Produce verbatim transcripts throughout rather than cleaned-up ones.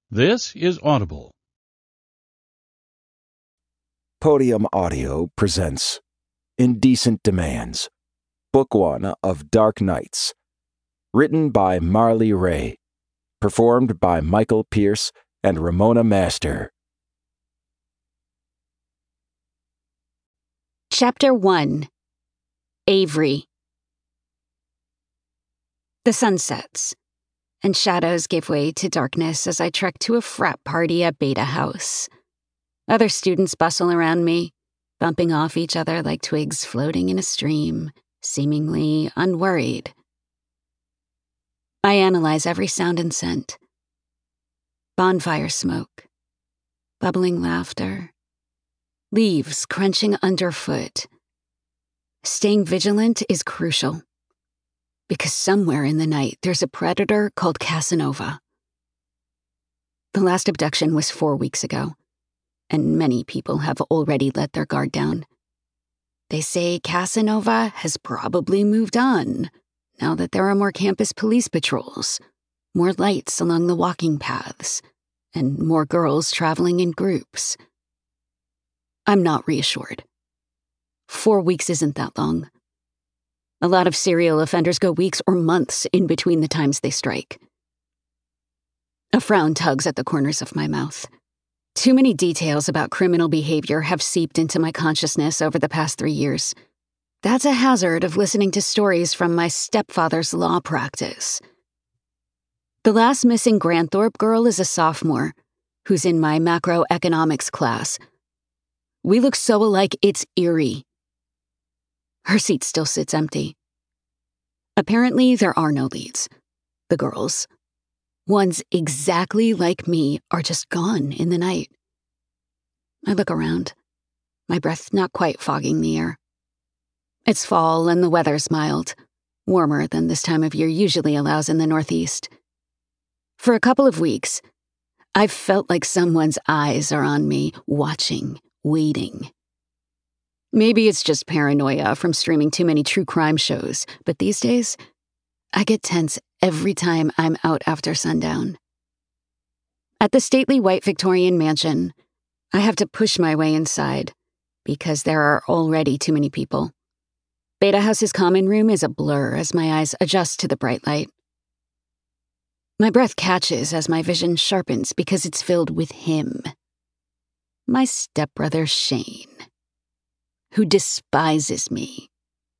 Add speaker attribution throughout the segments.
Speaker 1: This is Audible.
Speaker 2: Podium Audio presents Indecent Demands, Book One of Dark Nights, written by Marley Ray, performed by Michael Pierce and Ramona Master.
Speaker 3: Chapter one. Avery. The sun sets, and shadows give way to darkness as I trek to a frat party at Beta House. Other students bustle around me, bumping off each other like twigs floating in a stream, seemingly unworried. I analyze every sound and scent. Bonfire smoke, bubbling laughter, leaves crunching underfoot. Staying vigilant is crucial, because somewhere in the night there's a predator called Casanova. The last abduction was four weeks ago, and many people have already let their guard down. They say Casanova has probably moved on, now that there are more campus police patrols, more lights along the walking paths, and more girls traveling in groups. I'm not reassured. Four weeks isn't that long. A lot of serial offenders go weeks or months in between the times they strike. A frown tugs at the corners of my mouth. Too many details about criminal behavior have seeped into my consciousness over the past three years. That's a hazard of listening to stories from my stepfather's law practice. The last missing Granthorpe girl is a sophomore, who's in my macroeconomics class. We look so alike it's eerie. Her seat still sits empty. Apparently, there are no leads. The girls, ones exactly like me, are just gone in the night. I look around, my breath not quite fogging the air. It's fall and the weather's mild, warmer than this time of year usually allows in the Northeast. For a couple of weeks, I've felt like someone's eyes are on me, watching, waiting. Maybe it's just paranoia from streaming too many true crime shows, but these days, I get tense every time I'm out after sundown. At the stately white Victorian mansion, I have to push my way inside because there are already too many people. Beta House's common room is a blur as my eyes adjust to the bright light. My breath catches as my vision sharpens because it's filled with him. My stepbrother Shane, who despises me.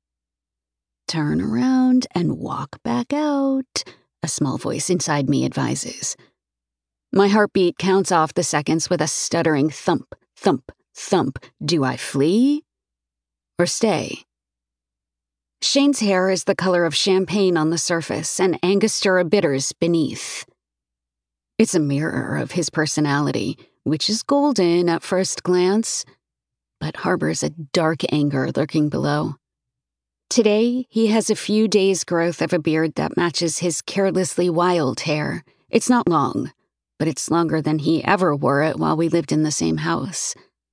Speaker 3: Turn around and walk back out, a small voice inside me advises. My heartbeat counts off the seconds with a stuttering thump, thump, thump. Do I flee or stay? Shane's hair is the color of champagne on the surface and Angostura bitters beneath. It's a mirror of his personality, which is golden at first glance, but harbors a dark anger lurking below. Today, he has a few days' growth of a beard that matches his carelessly wild hair. It's not long, but it's longer than he ever wore it while we lived in the same house.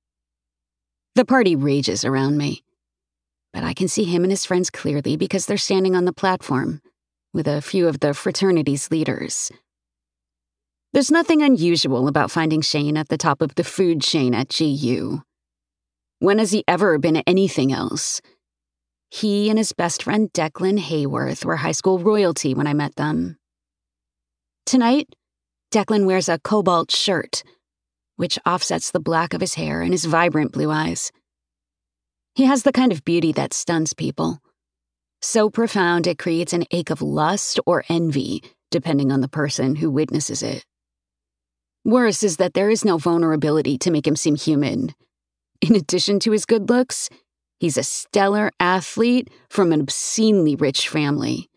Speaker 3: The party rages around me, but I can see him and his friends clearly because they're standing on the platform with a few of the fraternity's leaders. There's nothing unusual about finding Shane at the top of the food chain at G U. When has he ever been anything else? He and his best friend Declan Hayworth were high school royalty when I met them. Tonight, Declan wears a cobalt shirt, which offsets the black of his hair and his vibrant blue eyes. He has the kind of beauty that stuns people, so profound it creates an ache of lust or envy, depending on the person who witnesses it. Worse is that there is no vulnerability to make him seem human. In addition to his good looks, he's a stellar athlete from an obscenely rich family.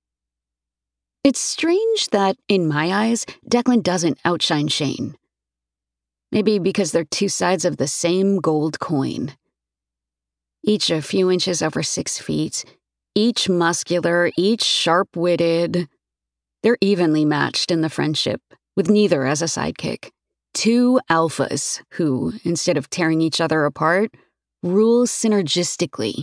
Speaker 3: It's strange that, in my eyes, Declan doesn't outshine Shane. Maybe because they're two sides of the same gold coin. Each a few inches over six feet, each muscular, each sharp-witted. They're evenly matched in the friendship, with neither as a sidekick. Two alphas who, instead of tearing each other apart, rule synergistically.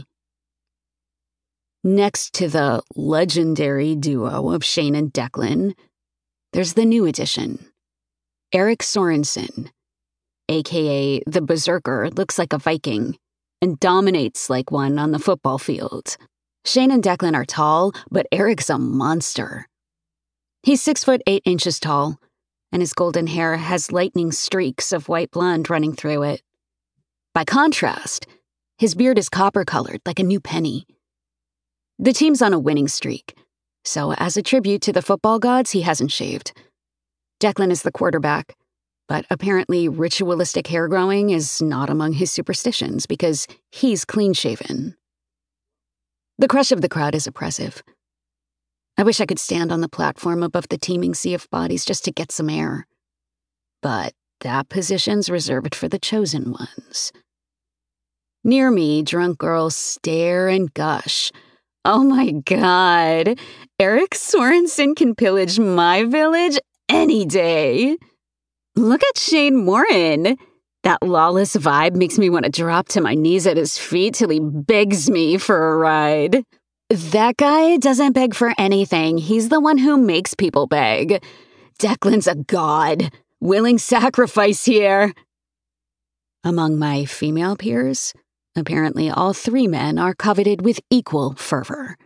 Speaker 3: Next to the legendary duo of Shane and Declan, there's the new addition, Eric Sorensen, aka the Berserker, looks like a Viking and dominates like one on the football field. Shane and Declan are tall, but Eric's a monster. He's six foot eight inches tall, and his golden hair has lightning streaks of white blonde running through it. By contrast, his beard is copper-colored like a new penny. The team's on a winning streak, so as a tribute to the football gods, he hasn't shaved. Declan is the quarterback, but apparently ritualistic hair growing is not among his superstitions because he's clean-shaven. The crush of the crowd is oppressive. I wish I could stand on the platform above the teeming sea of bodies just to get some air. But that position's reserved for the chosen ones. Near me, drunk girls stare and gush. Oh my God, Eric Sorensen can pillage my village any day. Look at Shane Morin. That lawless vibe makes me want to drop to my knees at his feet till he begs me for a ride. That guy doesn't beg for anything. He's the one who makes people beg. Declan's a god. Willing sacrifice here. Among my female peers, apparently all three men are coveted with equal fervor.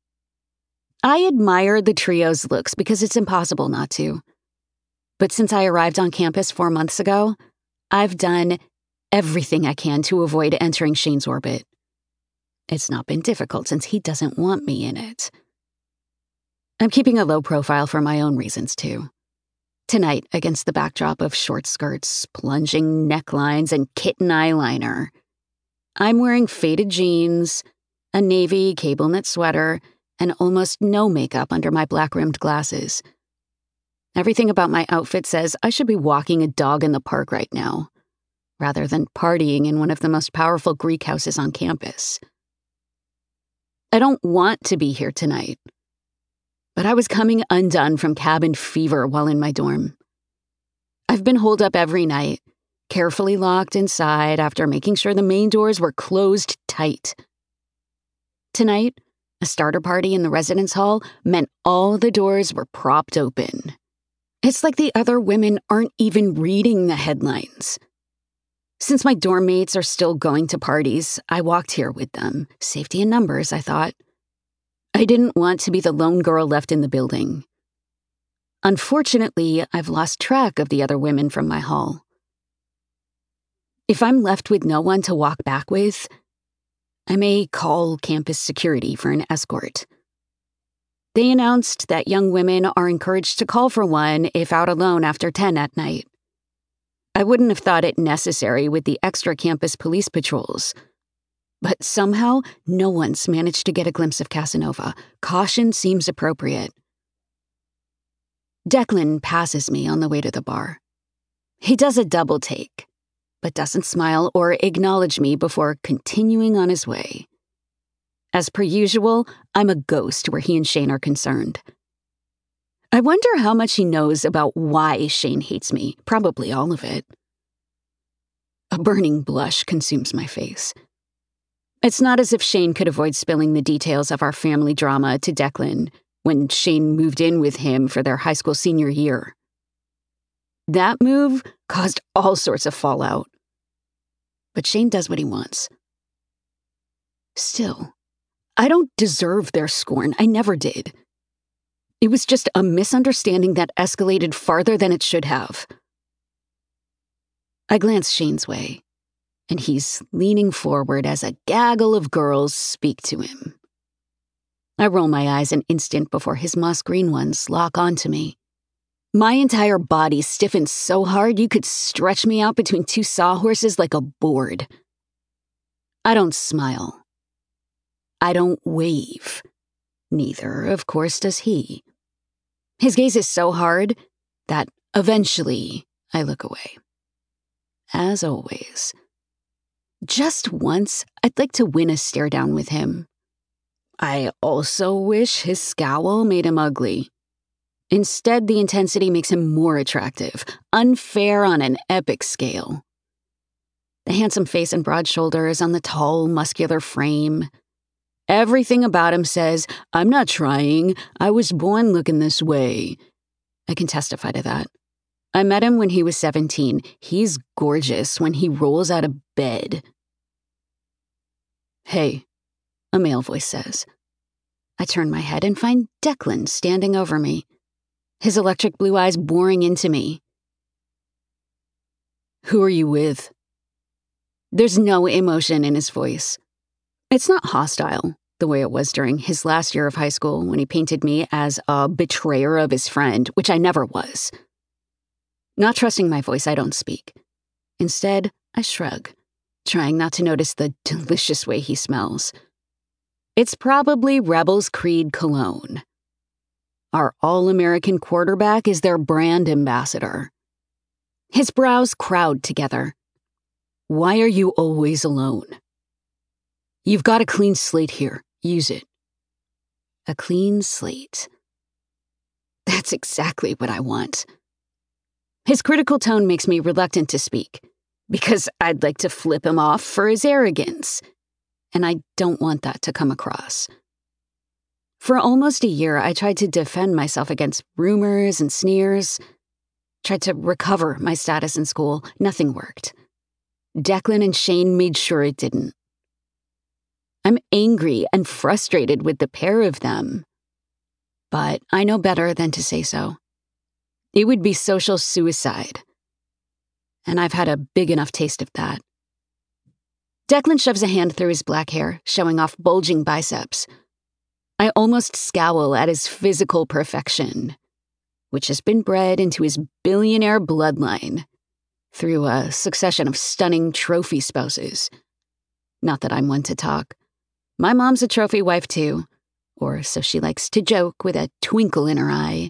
Speaker 3: I admire the trio's looks because it's impossible not to. But since I arrived on campus four months ago, I've done everything I can to avoid entering Shane's orbit. It's not been difficult since he doesn't want me in it. I'm keeping a low profile for my own reasons, too. Tonight, against the backdrop of short skirts, plunging necklines, and kitten eyeliner, I'm wearing faded jeans, a navy cable knit sweater, and almost no makeup under my black-rimmed glasses. Everything about my outfit says I should be walking a dog in the park right now, rather than partying in one of the most powerful Greek houses on campus. I don't want to be here tonight, but I was coming undone from cabin fever while in my dorm. I've been holed up every night, carefully locked inside after making sure the main doors were closed tight. Tonight, a starter party in the residence hall meant all the doors were propped open. It's like the other women aren't even reading the headlines. Since my dorm mates are still going to parties, I walked here with them. Safety in numbers, I thought. I didn't want to be the lone girl left in the building. Unfortunately, I've lost track of the other women from my hall. If I'm left with no one to walk back with, I may call campus security for an escort. They announced that young women are encouraged to call for one if out alone after ten at night. I wouldn't have thought it necessary with the extra campus police patrols. But somehow, no one's managed to get a glimpse of Casanova. Caution seems appropriate. Declan passes me on the way to the bar. He does a double take, but doesn't smile or acknowledge me before continuing on his way. As per usual, I'm a ghost where he and Shane are concerned. I wonder how much he knows about why Shane hates me. Probably all of it. A burning blush consumes my face. It's not as if Shane could avoid spilling the details of our family drama to Declan when Shane moved in with him for their high school senior year. That move caused all sorts of fallout. But Shane does what he wants. Still, I don't deserve their scorn. I never did. It was just a misunderstanding that escalated farther than it should have. I glance Shane's way, and he's leaning forward as a gaggle of girls speak to him. I roll my eyes an instant before his moss green ones lock onto me. My entire body stiffens so hard you could stretch me out between two sawhorses like a board. I don't smile. I don't wave. Neither, of course, does he. His gaze is so hard that eventually I look away. As always. Just once, I'd like to win a stare down with him. I also wish his scowl made him ugly. Instead, the intensity makes him more attractive, unfair on an epic scale. The handsome face and broad shoulders on the tall, muscular frame. Everything about him says, I'm not trying, I was born looking this way. I can testify to that. I met him when he was seventeen. He's gorgeous when he rolls out of bed. "Hey," a male voice says. I turn my head and find Declan standing over me, his electric blue eyes boring into me. "Who are you with?" There's no emotion in his voice. It's not hostile, the way it was during his last year of high school when he painted me as a betrayer of his friend, which I never was. Not trusting my voice, I don't speak. Instead, I shrug, trying not to notice the delicious way he smells. It's probably Rebels Creed cologne. Our all-American quarterback is their brand ambassador. His brows crowd together. "Why are you always alone?" "You've got a clean slate here. Use it." A clean slate. That's exactly what I want. His critical tone makes me reluctant to speak, because I'd like to flip him off for his arrogance, and I don't want that to come across. For almost a year, I tried to defend myself against rumors and sneers, tried to recover my status in school. Nothing worked. Declan and Shane made sure it didn't. I'm angry and frustrated with the pair of them, but I know better than to say so. It would be social suicide, and I've had a big enough taste of that. Declan shoves a hand through his black hair, showing off bulging biceps. I almost scowl at his physical perfection, which has been bred into his billionaire bloodline through a succession of stunning trophy spouses. Not that I'm one to talk. My mom's a trophy wife too, or so she likes to joke with a twinkle in her eye.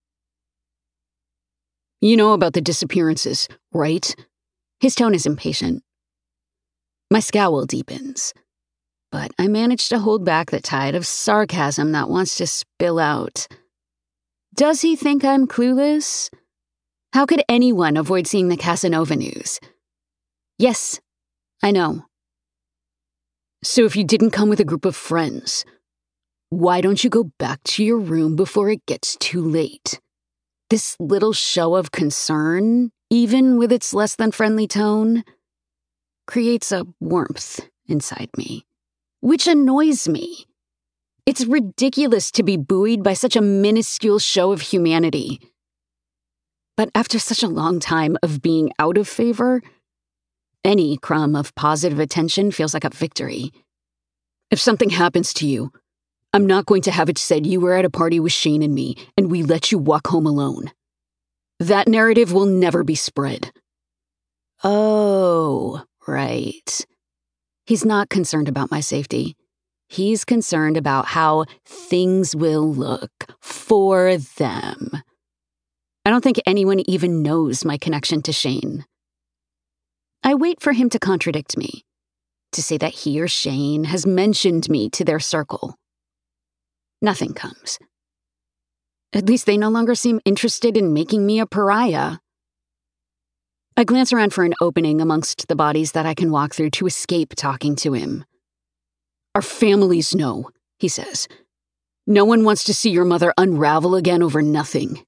Speaker 3: "You know about the disappearances, right?" His tone is impatient. My scowl deepens, but I manage to hold back the tide of sarcasm that wants to spill out. Does he think I'm clueless? How could anyone avoid seeing the Casanova news? Yes, I know. "So if you didn't come with a group of friends, why don't you go back to your room before it gets too late?" This little show of concern, even with its less than friendly tone, creates a warmth inside me, which annoys me. It's ridiculous to be buoyed by such a minuscule show of humanity. But after such a long time of being out of favor, any crumb of positive attention feels like a victory. "If something happens to you, I'm not going to have it said you were at a party with Shane and me, and we let you walk home alone. That narrative will never be spread." Oh, right. He's not concerned about my safety. He's concerned about how things will look for them. I don't think anyone even knows my connection to Shane. I wait for him to contradict me, to say that he or Shane has mentioned me to their circle. Nothing comes. At least they no longer seem interested in making me a pariah. I glance around for an opening amongst the bodies that I can walk through to escape talking to him. "Our families know," he says. "No one wants to see your mother unravel again over nothing."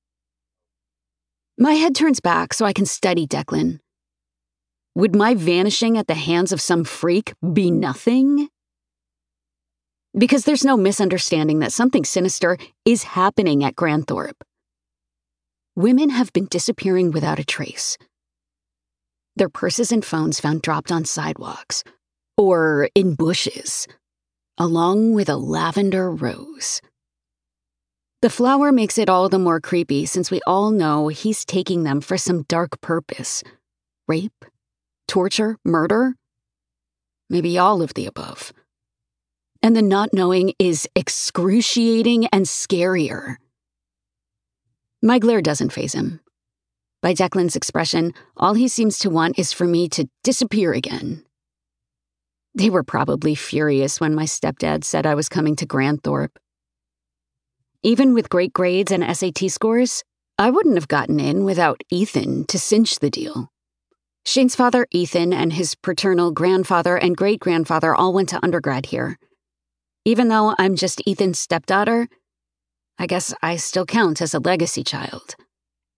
Speaker 3: My head turns back so I can study Declan. Would my vanishing at the hands of some freak be nothing? Because there's no misunderstanding that something sinister is happening at Granthorpe. Women have been disappearing without a trace. Their purses and phones found dropped on sidewalks or in bushes, along with a lavender rose. The flower makes it all the more creepy since we all know he's taking them for some dark purpose. Rape? Torture? Murder? Maybe all of the above. And the not knowing is excruciating and scarier. My glare doesn't faze him. By Declan's expression, all he seems to want is for me to disappear again. They were probably furious when my stepdad said I was coming to Granthorpe. Even with great grades and S A T scores, I wouldn't have gotten in without Ethan to cinch the deal. Shane's father, Ethan, and his paternal grandfather and great-grandfather all went to undergrad here. Even though I'm just Ethan's stepdaughter, I guess I still count as a legacy child.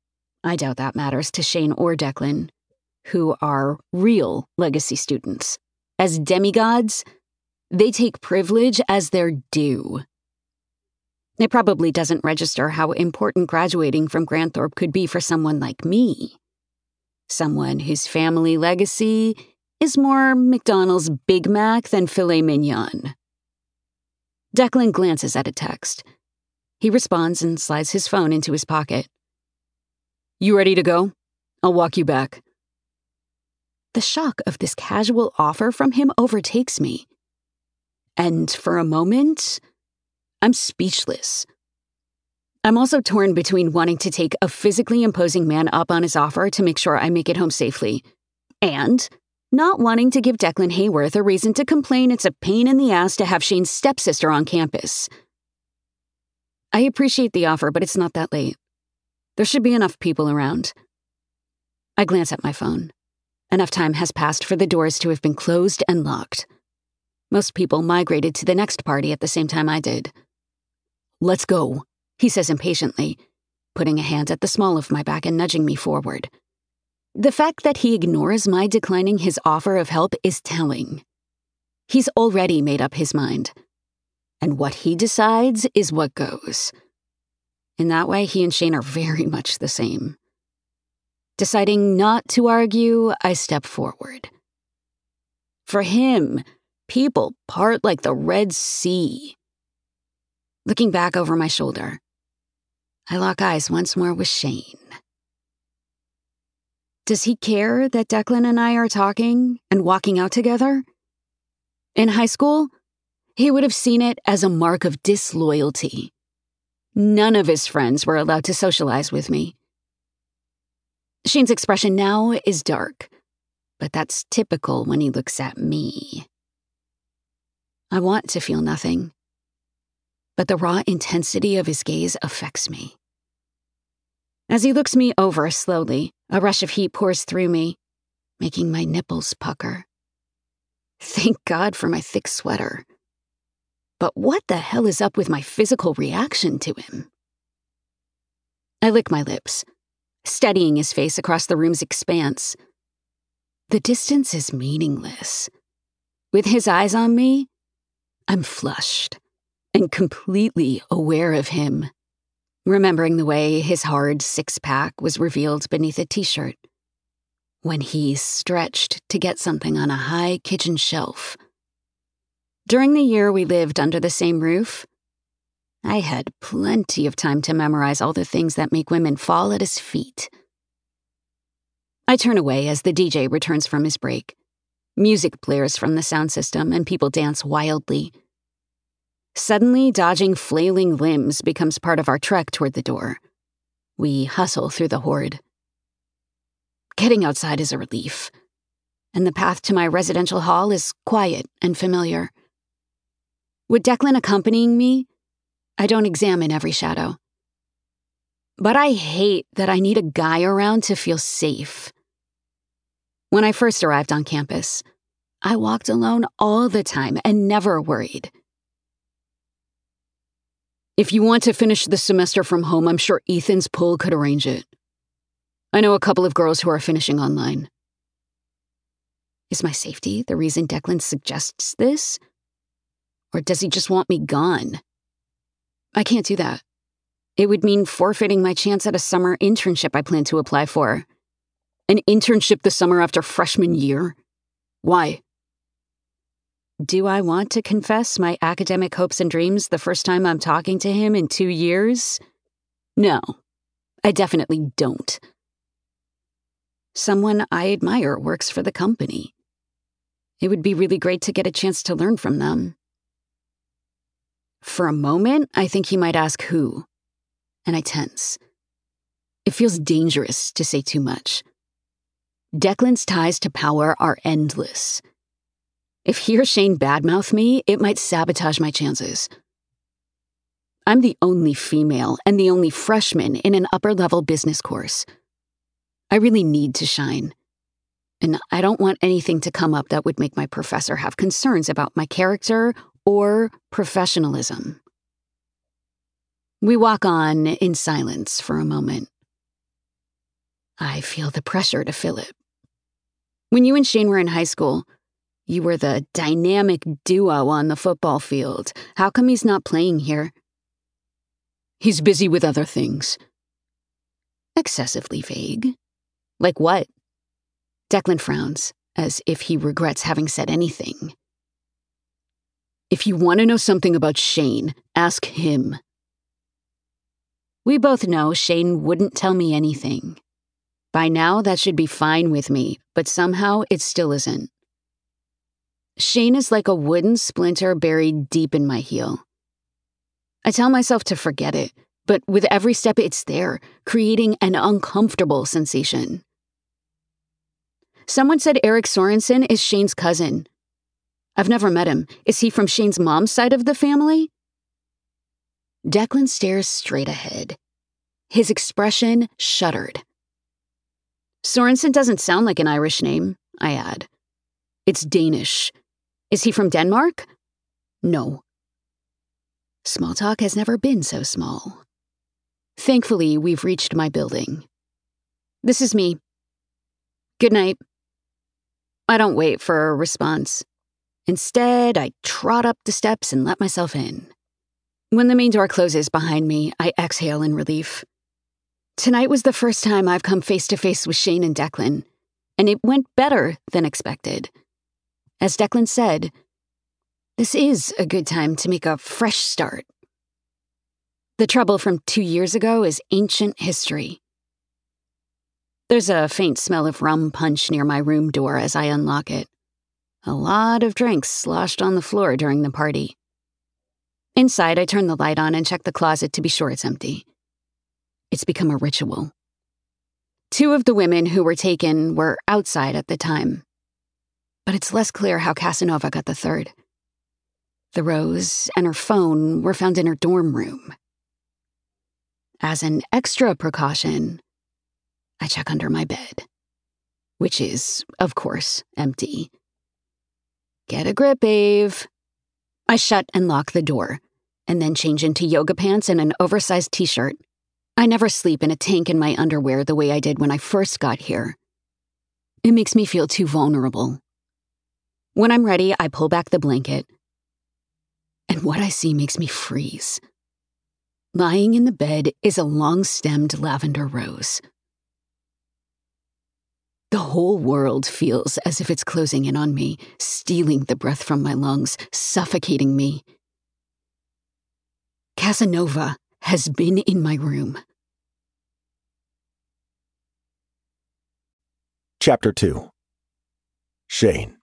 Speaker 3: I doubt that matters to Shane or Declan, who are real legacy students. As demigods, they take privilege as their due. It probably doesn't register how important graduating from Granthorpe could be for someone like me. Someone whose family legacy is more McDonald's Big Mac than filet mignon. Declan glances at a text. He responds and slides his phone into his pocket. You ready to go? I'll walk you back. The shock of this casual offer from him overtakes me. And for a moment, I'm speechless. I'm also torn between wanting to take a physically imposing man up on his offer to make sure I make it home safely, and not wanting to give Declan Hayworth a reason to complain it's a pain in the ass to have Shane's stepsister on campus. I appreciate the offer, but it's not that late. There should be enough people around. I glance at my phone. Enough time has passed for the doors to have been closed and locked. Most people migrated to the next party at the same time I did. Let's go, he says impatiently, putting a hand at the small of my back and nudging me forward. The fact that he ignores my declining his offer of help is telling. He's already made up his mind. And what he decides is what goes. In that way, he and Shane are very much the same. Deciding not to argue, I step forward. For him, people part like the Red Sea. Looking back over my shoulder, I lock eyes once more with Shane. Does he care that Declan and I are talking and walking out together? In high school, he would have seen it as a mark of disloyalty. None of his friends were allowed to socialize with me. Shane's expression now is dark, but that's typical when he looks at me. I want to feel nothing, but the raw intensity of his gaze affects me. As he looks me over slowly, a rush of heat pours through me, making my nipples pucker. Thank God for my thick sweater. But what the hell is up with my physical reaction to him? I lick my lips, studying his face across the room's expanse. The distance is meaningless. With his eyes on me, I'm flushed and completely aware of him, remembering the way his hard six-pack was revealed beneath a t-shirt when he stretched to get something on a high kitchen shelf. During the year we lived under the same roof, I had plenty of time to memorize all the things that make women fall at his feet. I turn away as the D J returns from his break. Music blares from the sound system and people dance wildly. Suddenly, dodging flailing limbs becomes part of our trek toward the door. We hustle through the horde. Getting outside is a relief, and the path to my residential hall is quiet and familiar. With Declan accompanying me, I don't examine every shadow. But I hate that I need a guy around to feel safe. When I first arrived on campus, I walked alone all the time and never worried. If you want to finish the semester from home, I'm sure Ethan's pool could arrange it. I know a couple of girls who are finishing online. Is my safety the reason Declan suggests this? Or does he just want me gone? I can't do that. It would mean forfeiting my chance at a summer internship I plan to apply for. An internship the summer after freshman year? Why? Do I want to confess my academic hopes and dreams the first time I'm talking to him in two years? No, I definitely don't. Someone I admire works for the company. It would be really great to get a chance to learn from them. For a moment, I think he might ask who, and I tense. It feels dangerous to say too much. Declan's ties to power are endless. If he or Shane badmouth me, it might sabotage my chances. I'm the only female and the only freshman in an upper-level business course. I really need to shine. And I don't want anything to come up that would make my professor have concerns about my character or professionalism. We walk on in silence for a moment. I feel the pressure to fill it. When you and Shane were in high school, you were the dynamic duo on the football field. How come he's not playing here? He's busy with other things. Excessively vague. Like what? Declan frowns, as if he regrets having said anything. If you want to know something about Shane, ask him. We both know Shane wouldn't tell me anything. By now, that should be fine with me, but somehow it still isn't. Shane is like a wooden splinter buried deep in my heel. I tell myself to forget it, but with every step it's there, creating an uncomfortable sensation. Someone said Eric Sorensen is Shane's cousin. I've never met him. Is he from Shane's mom's side of the family? Declan stares straight ahead. His expression shuddered. Sorensen doesn't sound like an Irish name, I add. It's Danish. Is he from Denmark? No. Small talk has never been so small. Thankfully, we've reached my building. This is me. Good night. I don't wait for a response. Instead, I trot up the steps and let myself in. When the main door closes behind me, I exhale in relief. Tonight was the first time I've come face to face with Shane and Declan, and it went better than expected. As Declan said, this is a good time to make a fresh start. The trouble from two years ago is ancient history. There's a faint smell of rum punch near my room door as I unlock it. A lot of drinks sloshed on the floor during the party. Inside, I turn the light on and check the closet to be sure it's empty. It's become a ritual. Two of the women who were taken were outside at the time. But it's less clear how Casanova got the third. The rose and her phone were found in her dorm room. As an extra precaution, I check under my bed, which is, of course, empty. Get a grip, Ave. I shut and lock the door, and then change into yoga pants and an oversized t-shirt. I never sleep in a tank in my underwear the way I did when I first got here. It makes me feel too vulnerable. When I'm ready, I pull back the blanket, and what I see makes me freeze. Lying in the bed is a long-stemmed lavender rose. The whole world feels as if it's closing in on me, stealing the breath from my lungs, suffocating me. Casanova has been in my room.
Speaker 2: Chapter two. Shane.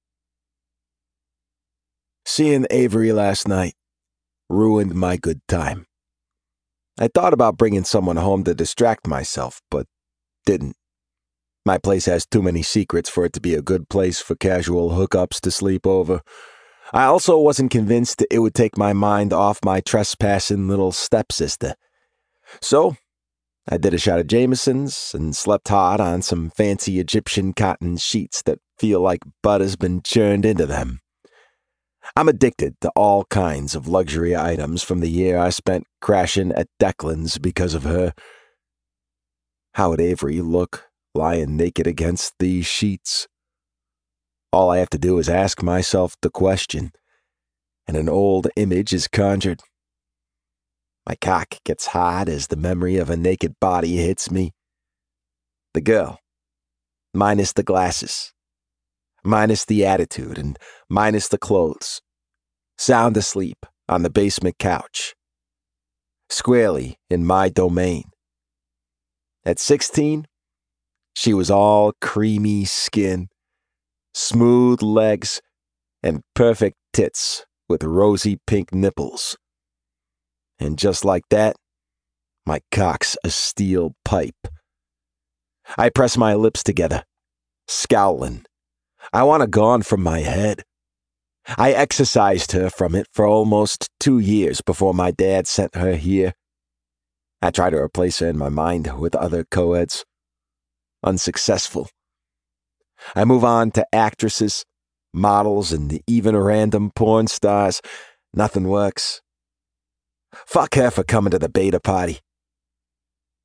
Speaker 2: Seeing Avery last night ruined my good time. I thought about bringing someone home to distract myself, but didn't. My place has too many secrets for it to be a good place for casual hookups to sleep over. I also wasn't convinced it would take my mind off my trespassing little stepsister. So, I did a shot of Jameson's and slept hard on some fancy Egyptian cotton sheets that feel like butter's been churned into them. I'm addicted to all kinds of luxury items from the year I spent crashing at Declan's because of her. How would Avery look lying naked against these sheets? All I have to do is ask myself the question, and an old image is conjured. My cock gets hot as the memory of a naked body hits me. The girl, minus the glasses, minus the attitude, and minus the clothes, sound asleep on the basement couch, squarely in my domain. At sixteen, she was all creamy skin, smooth legs, and perfect tits with rosy pink nipples. And just like that, my cock's a steel pipe. I press my lips together, scowling. I want her gone from my head. I exorcised her from it for almost two years before my dad sent her here. I tried to replace her in my mind with other co-eds. Unsuccessful. I move on to actresses, models, and even random porn stars. Nothing works. Fuck her for coming to the beta party.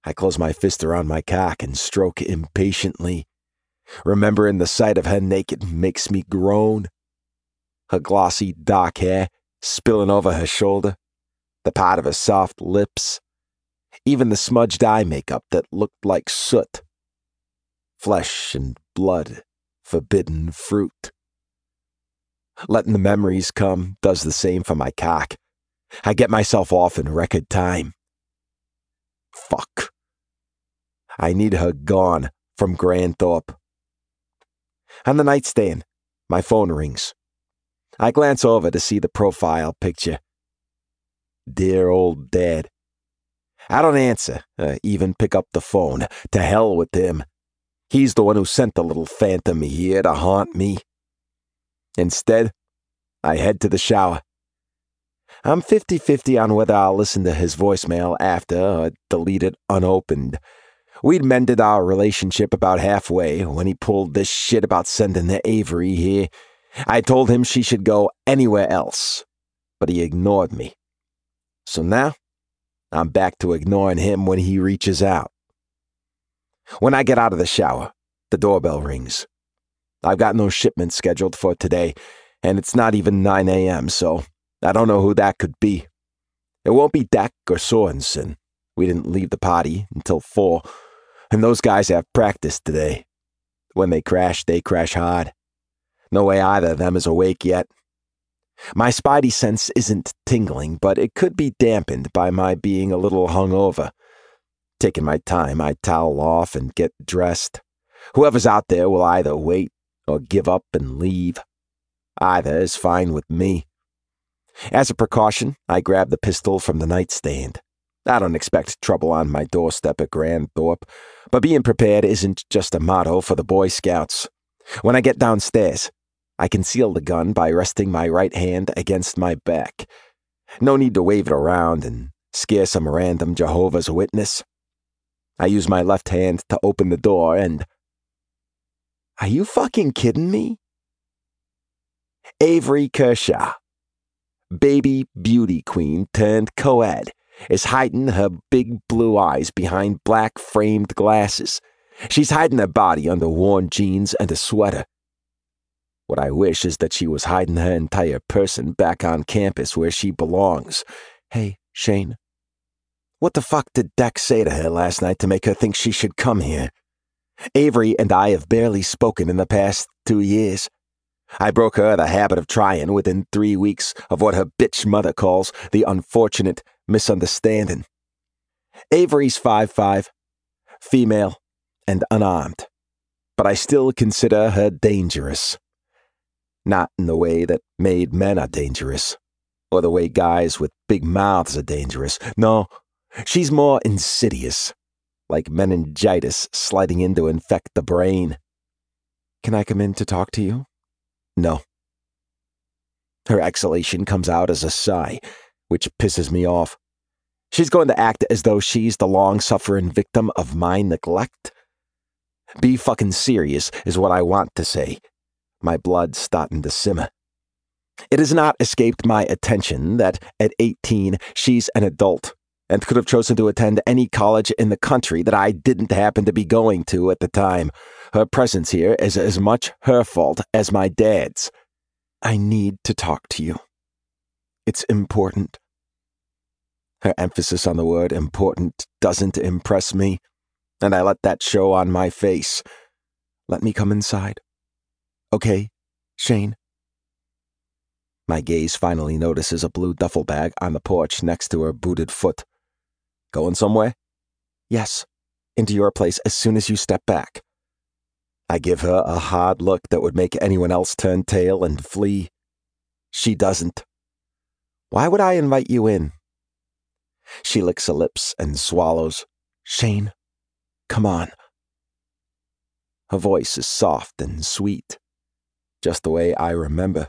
Speaker 2: I close my fist around my cock and stroke impatiently. Remembering the sight of her naked makes me groan. Her glossy dark hair spilling over her shoulder, the part of her soft lips, even the smudged eye makeup that looked like soot. Flesh and blood, forbidden fruit. Letting the memories come does the same for my cock. I get myself off in record time. Fuck. I need her gone from Granthorpe. On the nightstand, my phone rings. I glance over to see the profile picture. Dear old Dad. I don't answer, uh, even pick up the phone. To hell with him. He's the one who sent the little phantom here to haunt me. Instead, I head to the shower. I'm fifty-fifty on whether I'll listen to his voicemail after or delete it unopened. We'd mended our relationship about halfway when he pulled this shit about sending the Avery here. I told him she should go anywhere else, but he ignored me. So now, I'm back to ignoring him when he reaches out. When I get out of the shower, the doorbell rings. I've got no shipment scheduled for today, and it's not even nine a.m., so I don't know who that could be. It won't be Deck or Sorensen. We didn't leave the party until four, and those guys have practice today. When they crash, they crash hard. No way either of them is awake yet. My spidey sense isn't tingling, but it could be dampened by my being a little hungover. Taking my time, I towel off and get dressed. Whoever's out there will either wait or give up and leave. Either is fine with me. As a precaution, I grab the pistol from the nightstand. I don't expect trouble on my doorstep at Granthorpe, but being prepared isn't just a motto for the Boy Scouts. When I get downstairs, I conceal the gun by resting my right hand against my back. No need to wave it around and scare some random Jehovah's Witness. I use my left hand to open the door and... Are you fucking kidding me? Avery Kershaw, baby beauty queen turned co-ed, is hiding her big blue eyes behind black framed glasses. She's hiding her body under worn jeans and a sweater. What I wish is that she was hiding her entire person back on campus where she belongs. Hey, Shane. What the fuck did Deck say to her last night to make her think she should come here? Avery and I have barely spoken in the past two years. I broke her the habit of trying within three weeks of what her bitch mother calls the unfortunate misunderstanding. Avery's five foot five, female, and unarmed, but I still consider her dangerous. Not in the way that made men are dangerous, or the way guys with big mouths are dangerous. No, she's more insidious, like meningitis sliding in to infect the brain. Can I come in to talk to you? No. Her exhalation comes out as a sigh, which pisses me off. She's going to act as though she's the long-suffering victim of my neglect. Be fucking serious is what I want to say. My blood's starting to simmer. It has not escaped my attention that at eighteen she's an adult and could have chosen to attend any college in the country that I didn't happen to be going to at the time. Her presence here is as much her fault as my dad's. I need to talk to you. It's important. Her emphasis on the word important doesn't impress me, and I let that show on my face. Let me come inside. Okay, Shane. My gaze finally notices a blue duffel bag on the porch next to her booted foot. Going somewhere? Yes, into your place as soon as you step back. I give her a hard look that would make anyone else turn tail and flee. She doesn't. Why would I invite you in? She licks her lips and swallows. Shane, come on. Her voice is soft and sweet, just the way I remember.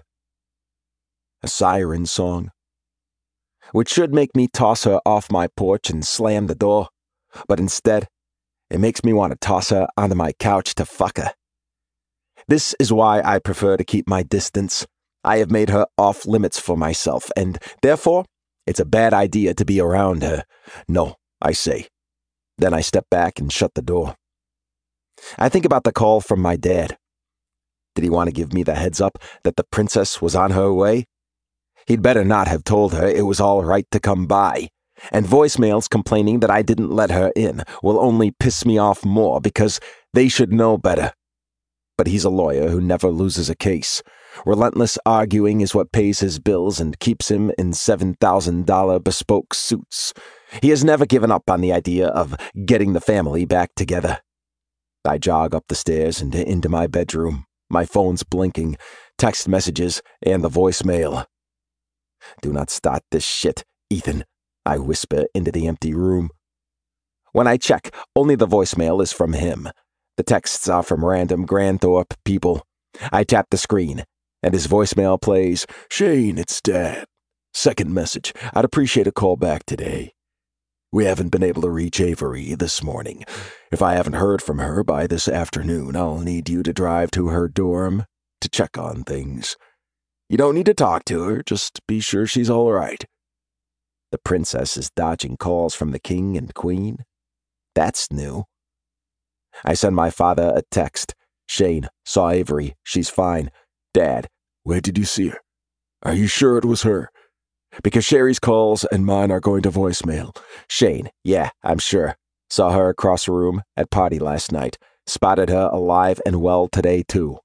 Speaker 2: A siren song, which should make me toss her off my porch and slam the door, but instead, it makes me want to toss her onto my couch to fuck her. This is why I prefer to keep my distance. I have made her off limits for myself, and therefore, it's a bad idea to be around her. No, I say. Then I step back and shut the door. I think about the call from my dad. Did he want to give me the heads up that the princess was on her way? He'd better not have told her it was all right to come by, and voicemails complaining that I didn't let her in will only piss me off more because they should know better. But he's a lawyer who never loses a case. Relentless arguing is what pays his bills and keeps him in seven thousand dollars bespoke suits. He has never given up on the idea of getting the family back together. I jog up the stairs and into my bedroom, my phone's blinking, text messages, and the voicemail. "Do not start this shit, Ethan," I whisper into the empty room. When I check, only the voicemail is from him. The texts are from random Granthorpe people. I tap the screen, and his voicemail plays. "Shane, it's Dad. Second message. I'd appreciate a call back today. We haven't been able to reach Avery this morning. If I haven't heard from her by this afternoon, I'll need you to drive to her dorm to check on things. You don't need to talk to her, just be sure she's all right." The princess is dodging calls from the king and queen. That's new. I send my father a text. "Shane, saw Avery. She's fine. Dad, where did you see her? Are you sure it was her? Because Sherry's calls and mine are going to voicemail." Shane, "Yeah, I'm sure. Saw her across the room at party last night. Spotted her alive and well today, too."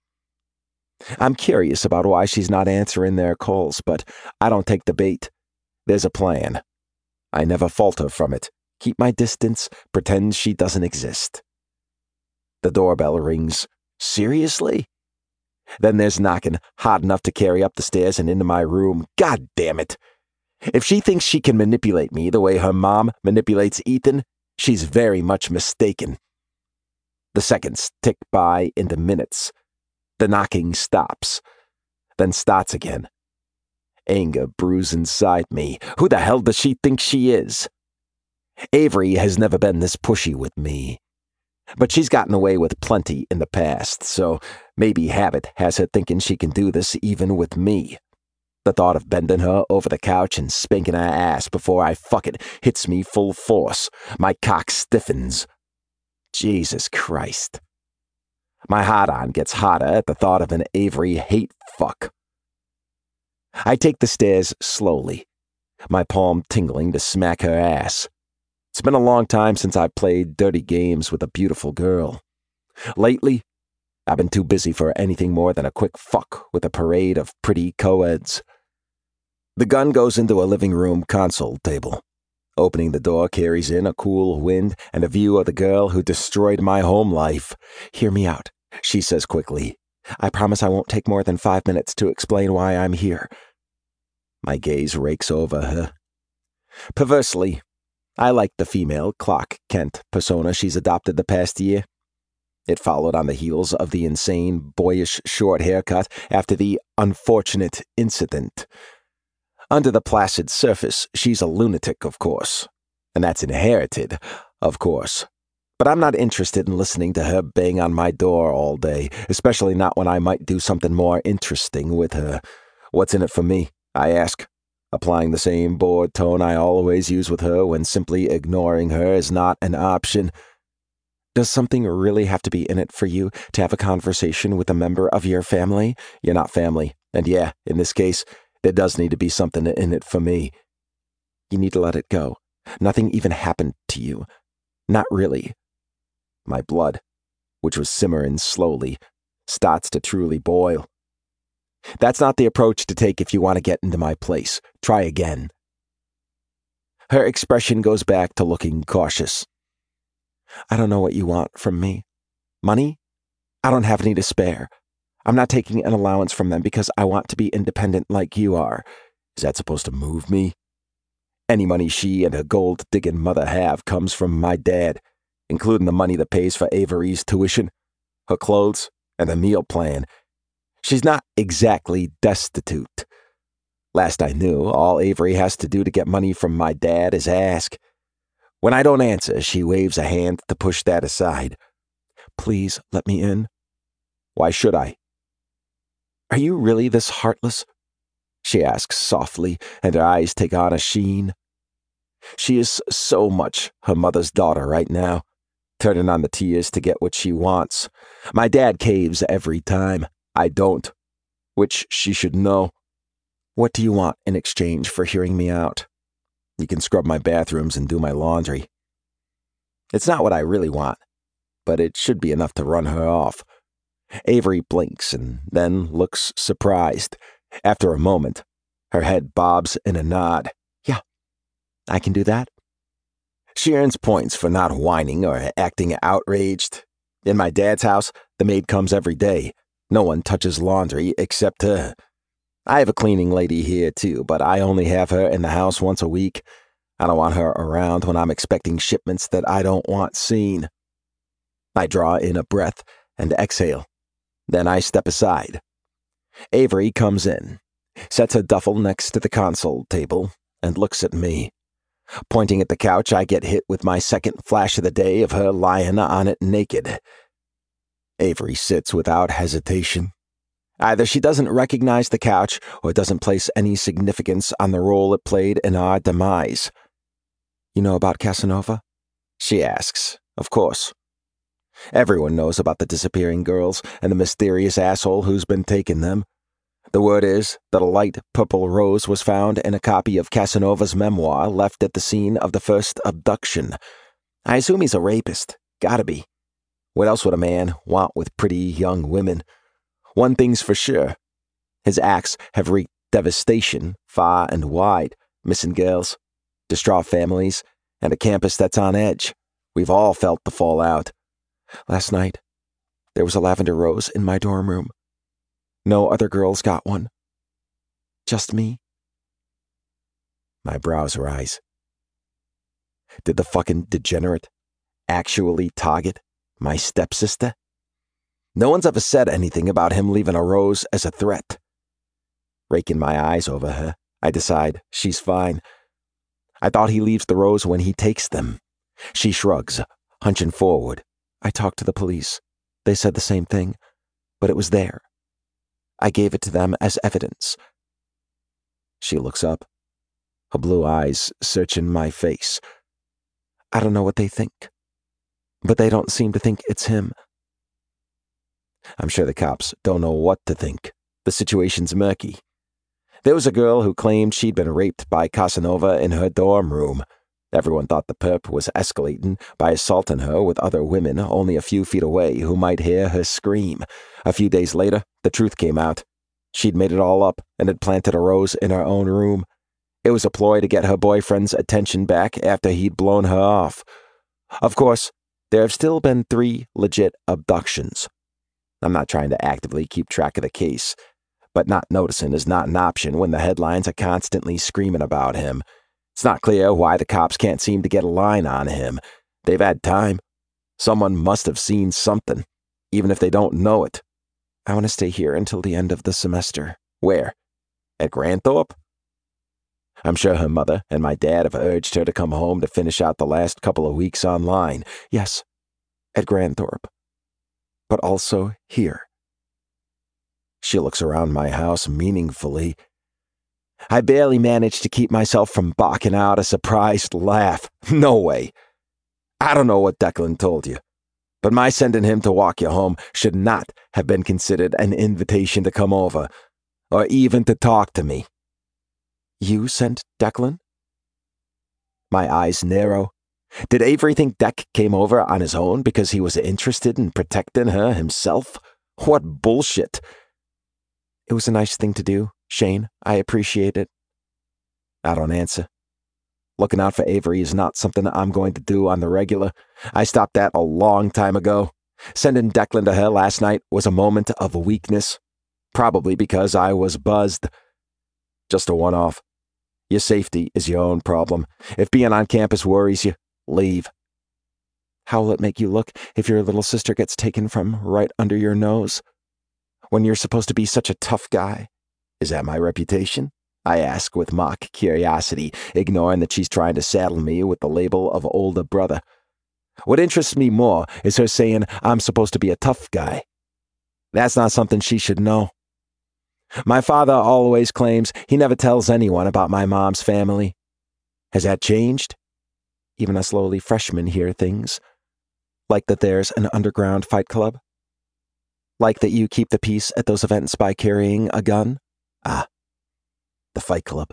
Speaker 2: I'm curious about why she's not answering their calls, but I don't take the bait. There's a plan. I never falter from it. Keep my distance, pretend she doesn't exist. The doorbell rings. Seriously? Then there's knocking, hot enough to carry up the stairs and into my room. God damn it. If she thinks she can manipulate me the way her mom manipulates Ethan, she's very much mistaken. The seconds tick by into minutes. The knocking stops, then starts again. Anger brews inside me. Who the hell does she think she is? Avery has never been this pushy with me. But she's gotten away with plenty in the past, so maybe habit has her thinking she can do this even with me. The thought of bending her over the couch and spanking her ass before I fuck it hits me full force. My cock stiffens. Jesus Christ. My hot-on gets hotter at the thought of an Avery hate fuck. I take the stairs slowly, my palm tingling to smack her ass. It's been a long time since I played dirty games with a beautiful girl. Lately, I've been too busy for anything more than a quick fuck with a parade of pretty co-eds. The gun goes into a living room console table. Opening the door carries in a cool wind and a view of the girl who destroyed my home life. "Hear me out," she says quickly. "I promise I won't take more than five minutes to explain why I'm here." My gaze rakes over her. Perversely, I like the female Clark Kent persona she's adopted the past year. It followed on the heels of the insane, boyish short haircut after the unfortunate incident. Under the placid surface, she's a lunatic, of course. And that's inherited, of course. But I'm not interested in listening to her bang on my door all day, especially not when I might do something more interesting with her. "What's in it for me?" I ask, applying the same bored tone I always use with her when simply ignoring her is not an option. "Does something really have to be in it for you to have a conversation with a member of your family? You're not family, and yeah, in this case, there does need to be something in it for me. You need to let it go. Nothing even happened to you. Not really." My blood, which was simmering slowly, starts to truly boil. That's not the approach to take if you want to get into my place. Try again. Her expression goes back to looking cautious. "I don't know what you want from me. Money? I don't have any to spare. I'm not taking an allowance from them because I want to be independent like you are. Is that supposed to move me? Any money she and her gold-digging mother have comes from my dad, including the money that pays for Avery's tuition, her clothes, and the meal plan. She's not exactly destitute. Last I knew, all Avery has to do to get money from my dad is ask. When I don't answer, she waves a hand to push that aside. "Please let me in." "Why should I?" "Are you really this heartless?" she asks softly, and her eyes take on a sheen. She is so much her mother's daughter right now, turning on the tears to get what she wants. My dad caves every time. I don't, which she should know. What do you want in exchange for hearing me out? You can scrub my bathrooms and do my laundry. It's not what I really want, but it should be enough to run her off. Avery blinks and then looks surprised. After a moment, her head bobs in a nod. Yeah, I can do that. She earns points for not whining or acting outraged. In my dad's house, the maid comes every day. No one touches laundry except her. I have a cleaning lady here too, but I only have her in the house once a week. I don't want her around when I'm expecting shipments that I don't want seen. I draw in a breath and exhale. Then I step aside. Avery comes in, sets her duffel next to the console table, and looks at me. Pointing at the couch, I get hit with my second flash of the day of her lying on it naked. Avery sits without hesitation. Either she doesn't recognize the couch or doesn't place any significance on the role it played in our demise. You know about Casanova? She asks. Of course. Everyone knows about the disappearing girls and the mysterious asshole who's been taking them. The word is that a light purple rose was found in a copy of Casanova's memoir left at the scene of the first abduction. I assume he's a rapist. Gotta be. What else would a man want with pretty young women? One thing's for sure. His acts have wreaked devastation far and wide. Missing girls, distraught families, and a campus that's on edge. We've all felt the fallout. Last night, there was a lavender rose in my dorm room. No other girls got one. Just me. My brows rise. Did the fucking degenerate actually target my stepsister? No one's ever said anything about him leaving a rose as a threat. Raking my eyes over her, I decide she's fine. I thought he leaves the rose when he takes them. She shrugs, hunching forward. I talked to the police. They said the same thing, but it was there. I gave it to them as evidence. She looks up, her blue eyes searching my face. I don't know what they think, but they don't seem to think it's him. I'm sure the cops don't know what to think. The situation's murky. There was a girl who claimed she'd been raped by Casanova in her dorm room. Everyone thought the perp was escalating by assaulting her with other women only a few feet away who might hear her scream. A few days later, the truth came out. She'd made it all up and had planted a rose in her own room. It was a ploy to get her boyfriend's attention back after he'd blown her off. Of course, there have still been three legit abductions. I'm not trying to actively keep track of the case, but not noticing is not an option when the headlines are constantly screaming about him. It's not clear why the cops can't seem to get a line on him. They've had time. Someone must have seen something, even if they don't know it. I want to stay here until the end of the semester. Where? At Granthorpe? I'm sure her mother and my dad have urged her to come home to finish out the last couple of weeks online. Yes, at Granthorpe. But also here. She looks around my house meaningfully. I barely managed to keep myself from barking out a surprised laugh. No way. I don't know what Declan told you, but my sending him to walk you home should not have been considered an invitation to come over, or even to talk to me. You sent Declan? My eyes narrow. Did Avery think Deck came over on his own because he was interested in protecting her himself? What bullshit. It was a nice thing to do, Shane. I appreciate it. I don't answer. Looking out for Avery is not something I'm going to do on the regular. I stopped that a long time ago. Sending Declan to her last night was a moment of weakness, probably because I was buzzed. Just a one-off. Your safety is your own problem. If being on campus worries you, leave. How will it make you look if your little sister gets taken from right under your nose? When you're supposed to be such a tough guy? Is that my reputation? I ask with mock curiosity, ignoring that she's trying to saddle me with the label of older brother. What interests me more is her saying I'm supposed to be a tough guy. That's not something she should know. My father always claims he never tells anyone about my mom's family. Has that changed? Even us lowly freshmen hear things. Like that there's an underground fight club? Like that you keep the peace at those events by carrying a gun? Ah, the fight club.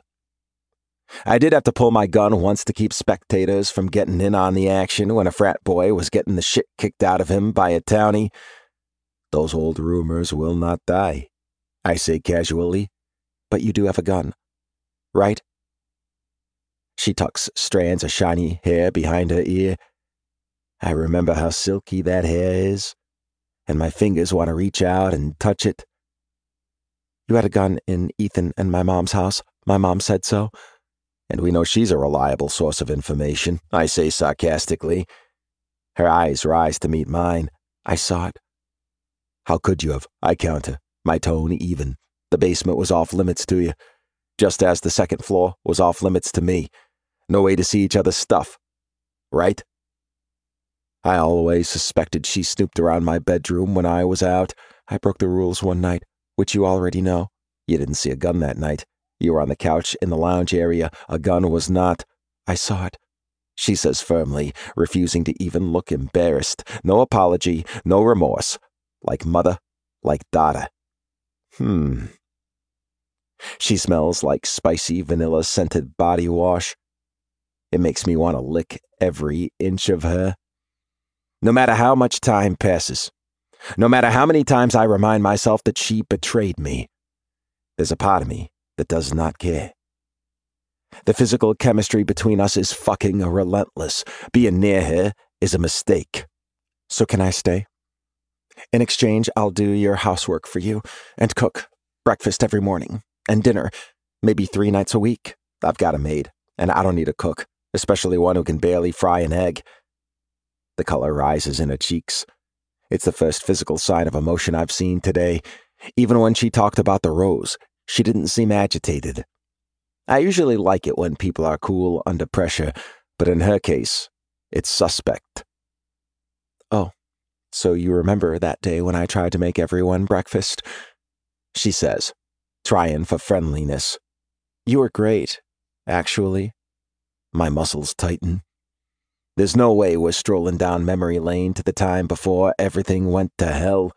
Speaker 2: I did have to pull my gun once to keep spectators from getting in on the action when a frat boy was getting the shit kicked out of him by a townie. Those old rumors will not die, I say casually. But you do have a gun, right? She tucks strands of shiny hair behind her ear. I remember how silky that hair is, and my fingers want to reach out and touch it. You had a gun in Ethan and my mom's house. My mom said so. And we know she's a reliable source of information, I say sarcastically. Her eyes rise to meet mine. I saw it. How could you have? I counter, my tone even. The basement was off limits to you, just as the second floor was off limits to me. No way to see each other's stuff, right? I always suspected she snooped around my bedroom when I was out. I broke the rules one night, which you already know. You didn't see a gun that night. You were on the couch in the lounge area. A gun was not. I saw it, she says firmly, refusing to even look embarrassed. No apology, no remorse. Like mother, like daughter. Hmm. She smells like spicy vanilla-scented body wash. It makes me want to lick every inch of her. No matter how much time passes, no matter how many times I remind myself that she betrayed me, there's a part of me that does not care. The physical chemistry between us is fucking relentless. Being near her is a mistake. So can I stay? In exchange, I'll do your housework for you and cook breakfast every morning and dinner, maybe three nights a week. I've got a maid, and I don't need a cook, especially one who can barely fry an egg. The color rises in her cheeks. It's the first physical sign of emotion I've seen today. Even when she talked about the rose, she didn't seem agitated. I usually like it when people are cool under pressure, but in her case, it's suspect. Oh, so you remember that day when I tried to make everyone breakfast? She says, trying for friendliness. You were great, actually. My muscles tighten. There's no way we're strolling down memory lane to the time before everything went to hell.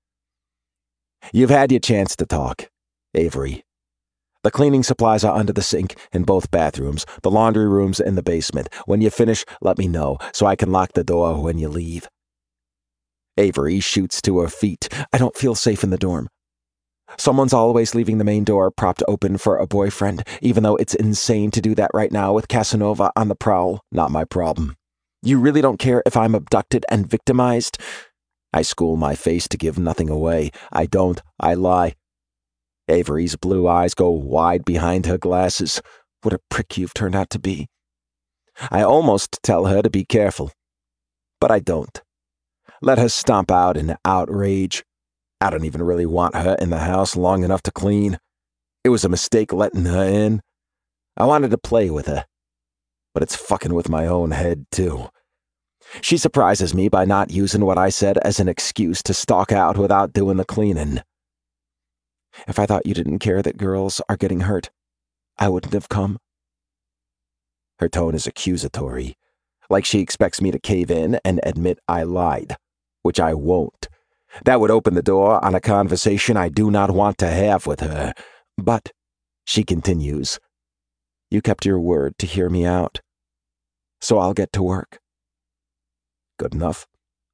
Speaker 2: You've had your chance to talk, Avery. The cleaning supplies are under the sink in both bathrooms, the laundry room's in the basement. When you finish, let me know so I can lock the door when you leave. Avery shoots to her feet. I don't feel safe in the dorm. Someone's always leaving the main door propped open for a boyfriend, even though it's insane to do that right now with Casanova on the prowl. Not my problem. You really don't care if I'm abducted and victimized? I school my face to give nothing away. I don't. I lie. Avery's blue eyes go wide behind her glasses. What a prick you've turned out to be. I almost tell her to be careful, but I don't. Let her stomp out in outrage. I don't even really want her in the house long enough to clean. It was a mistake letting her in. I wanted to play with her, but it's fucking with my own head, too. She surprises me by not using what I said as an excuse to stalk out without doing the cleaning. If I thought you didn't care that girls are getting hurt, I wouldn't have come. Her tone is accusatory, like she expects me to cave in and admit I lied, which I won't. That would open the door on a conversation I do not want to have with her. But, she continues, you kept your word to hear me out, so I'll get to work. Good enough.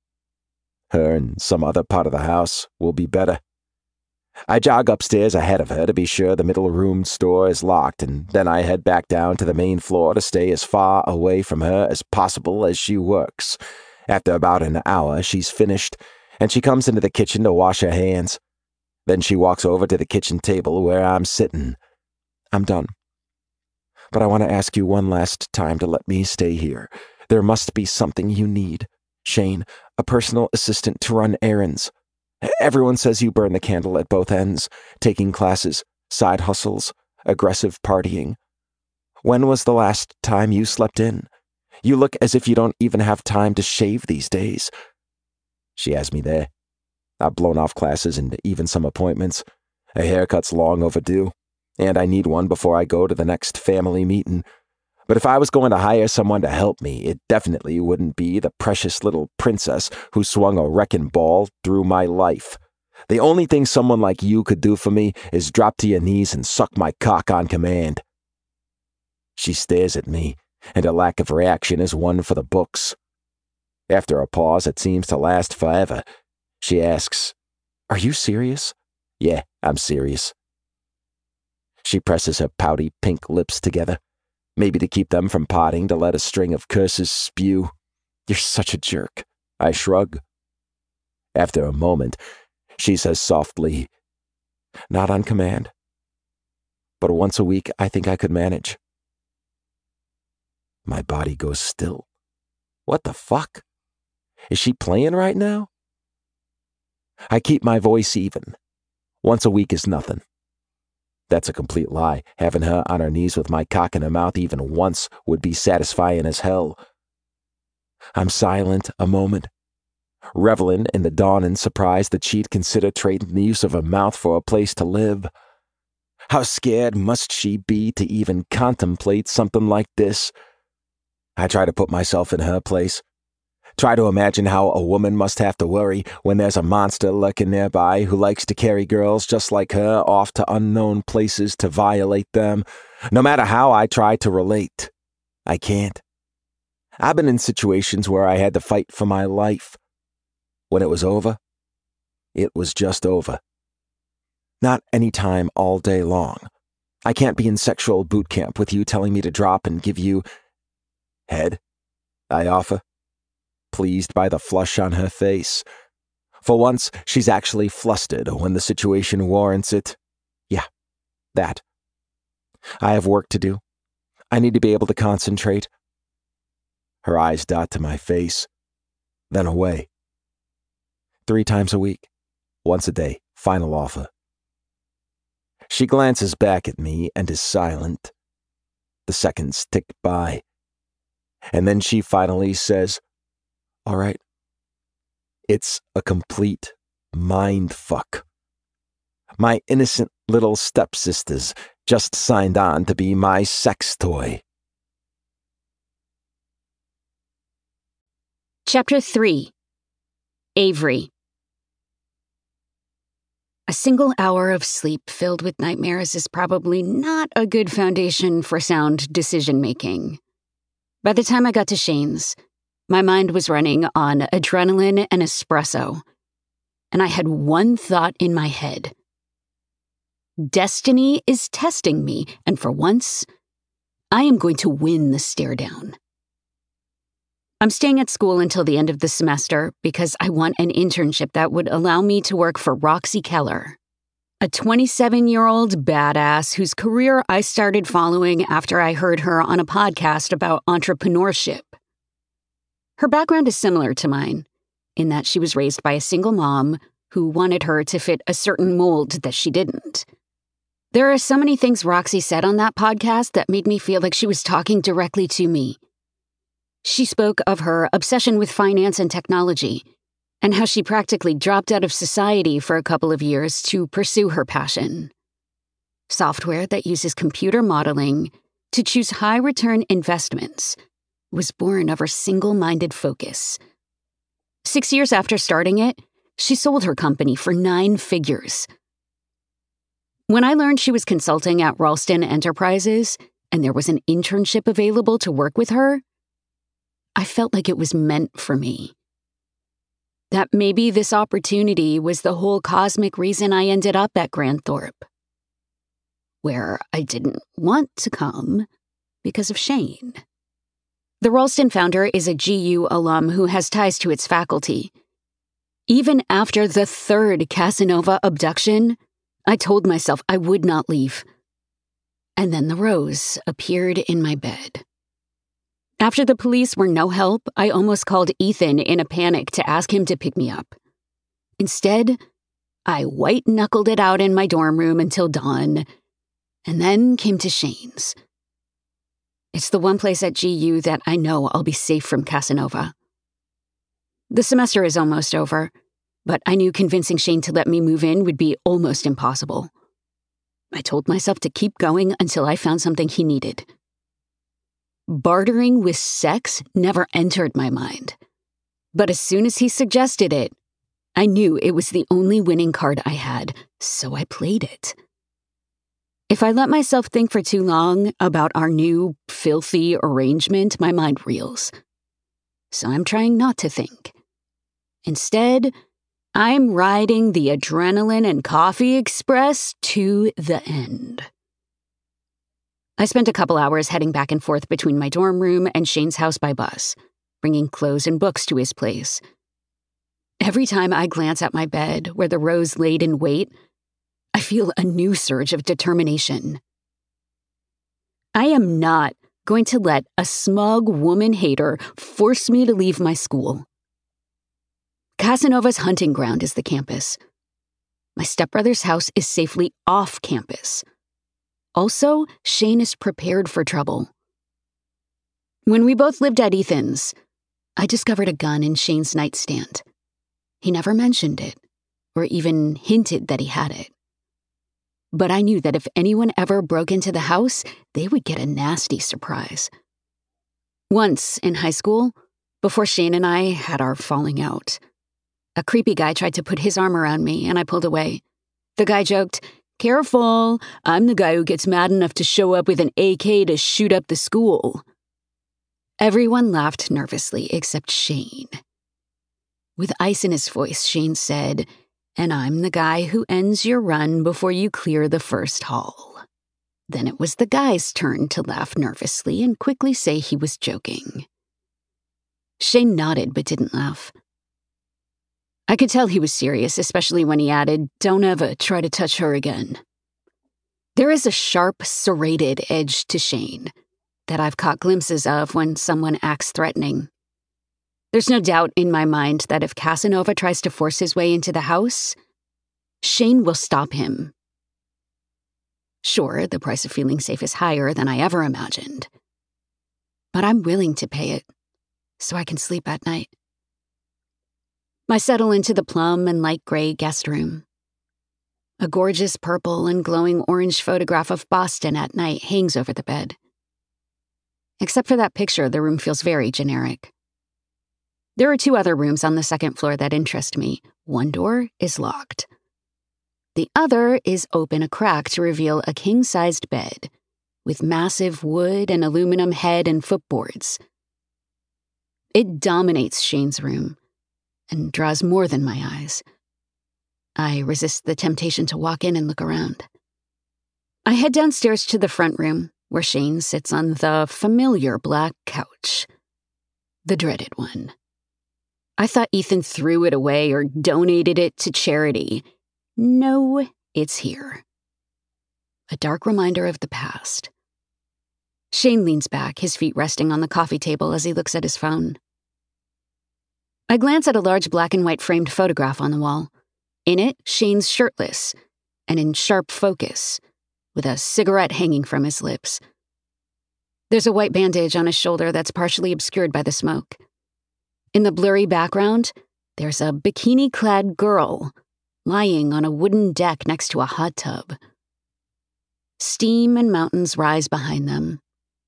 Speaker 2: Her and some other part of the house will be better. I jog upstairs ahead of her to be sure the middle room door is locked, and then I head back down to the main floor to stay as far away from her as possible as she works. After about an hour, she's finished, and she comes into the kitchen to wash her hands. Then she walks over to the kitchen table where I'm sitting. I'm done. But I want to ask you one last time to let me stay here. There must be something you need. Shane, a personal assistant to run errands. Everyone says you burn the candle at both ends, taking classes, side hustles, aggressive partying. When was the last time you slept in? You look as if you don't even have time to shave these days. She has me there. I've blown off classes and even some appointments. A haircut's long overdue, and I need one before I go to the next family meeting. But if I was going to hire someone to help me, it definitely wouldn't be the precious little princess who swung a wrecking ball through my life. The only thing someone like you could do for me is drop to your knees and suck my cock on command. She stares at me, and her lack of reaction is one for the books. After a pause that seems to last forever, she asks, "Are you serious?" "Yeah, I'm serious." She presses her pouty pink lips together, maybe to keep them from parting to let a string of curses spew. "You're such a jerk." I shrug. After a moment, she says softly, "Not on command, but once a week I think I could manage." My body goes still. What the fuck? Is she playing right now? I keep my voice even. Once a week is nothing. That's a complete lie. Having her on her knees with my cock in her mouth even once would be satisfying as hell. I'm silent a moment, reveling in the dawning surprise that she'd consider trading the use of her mouth for a place to live. How scared must she be to even contemplate something like this? I try to put myself in her place. Try to imagine how a woman must have to worry when there's a monster lurking nearby who likes to carry girls just like her off to unknown places to violate them. No matter how I try to relate, I can't. I've been in situations where I had to fight for my life. When it was over, it was just over. Not any time all day long. I can't be in sexual boot camp with you telling me to drop and give you head, I offer, pleased by the flush on her face. For once, she's actually flustered when the situation warrants it. Yeah, that. I have work to do. I need to be able to concentrate. Her eyes dot to my face, then away. Three times a week, once a day, final offer. She glances back at me and is silent. The seconds tick by. And then she finally says, "All right." It's a complete mind fuck. My innocent little stepsisters just signed on to be my sex toy.
Speaker 3: Chapter three. Avery. A single hour of sleep filled with nightmares is probably not a good foundation for sound decision-making. By the time I got to Shane's, my mind was running on adrenaline and espresso, and I had one thought in my head. Destiny is testing me, and for once, I am going to win the stare-down. I'm staying at school until the end of the semester because I want an internship that would allow me to work for Roxy Keller, a twenty-seven-year-old badass whose career I started following after I heard her on a podcast about entrepreneurship. Her background is similar to mine, in that she was raised by a single mom who wanted her to fit a certain mold that she didn't. There are so many things Roxy said on that podcast that made me feel like she was talking directly to me. She spoke of her obsession with finance and technology, and how she practically dropped out of society for a couple of years to pursue her passion. Software that uses computer modeling to choose high-return investments was born of her single-minded focus. Six years after starting it, she sold her company for nine figures. When I learned she was consulting at Ralston Enterprises and there was an internship available to work with her, I felt like it was meant for me. That maybe this opportunity was the whole cosmic reason I ended up at Granthorpe, where I didn't want to come because of Shane. The Ralston founder is a G U alum who has ties to its faculty. Even after the third Casanova abduction, I told myself I would not leave. And then the rose appeared in my bed. After the police were no help, I almost called Ethan in a panic to ask him to pick me up. Instead, I white-knuckled it out in my dorm room until dawn, and then came to Shane's. It's the one place at G U that I know I'll be safe from Casanova. The semester is almost over, but I knew convincing Shane to let me move in would be almost impossible. I told myself to keep going until I found something he needed. bartering with sex never entered my mind. But as soon as he suggested it, I knew it was the only winning card I had, so I played it. If I let myself think for too long about our new, filthy arrangement, my mind reels. So I'm trying not to think. Instead, I'm riding the adrenaline and coffee express to the end. I spent a couple hours heading back and forth between my dorm room and Shane's house by bus, bringing clothes and books to his place. Every time I glance at my bed, where the rose laid in wait, I feel a new surge of determination. I am not going to let a smug woman hater force me to leave my school. Casanova's hunting ground is the campus. My stepbrother's house is safely off campus. Also, Shane is prepared for trouble. When we both lived at Ethan's, I discovered a gun in Shane's nightstand. He never mentioned it, or even hinted that he had it. But I knew that if anyone ever broke into the house, they would get a nasty surprise. Once, in high school, before Shane and I had our falling out, a creepy guy tried to put his arm around me, and I pulled away. The guy joked, "Careful, I'm the guy who gets mad enough to show up with an A K to shoot up the school." Everyone laughed nervously except Shane. With ice in his voice, Shane said, "And I'm the guy who ends your run before you clear the first hall." Then it was the guy's turn to laugh nervously and quickly say he was joking. Shane nodded but didn't laugh. I could tell he was serious, especially when he added, "Don't ever try to touch her again." There is a sharp, serrated edge to Shane that I've caught glimpses of when someone acts threatening. There's no doubt in my mind that if Casanova tries to force his way into the house, Shane will stop him. Sure, the price of feeling safe is higher than I ever imagined. But I'm willing to pay it, so I can sleep at night. I settle into the plum and light gray guest room. A gorgeous purple and glowing orange photograph of Boston at night hangs over the bed. Except for that picture, the room feels very generic. There are two other rooms on the second floor that interest me. One door is locked. The other is open a crack to reveal a king-sized bed with massive wood and aluminum head and footboards. It dominates Shane's room and draws more than my eyes. I resist the temptation to walk in and look around. I head downstairs to the front room, where Shane sits on the familiar black couch. The dreaded one. I thought Ethan threw it away or donated it to charity. No, it's here. A dark reminder of the past. Shane leans back, his feet resting on the coffee table as he looks at his phone. I glance at a large black and white framed photograph on the wall. In it, Shane's shirtless and in sharp focus, with a cigarette hanging from his lips. There's a white bandage on his shoulder that's partially obscured by the smoke. In the blurry background, there's a bikini-clad girl lying on a wooden deck next to a hot tub. Steam and mountains rise behind them.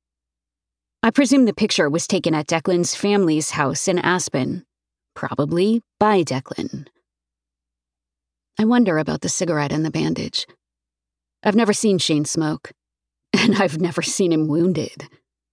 Speaker 3: I presume the picture was taken at Declan's family's house in Aspen. Probably by Declan. I wonder about the cigarette and the bandage. I've never seen Shane smoke, and I've never seen him wounded.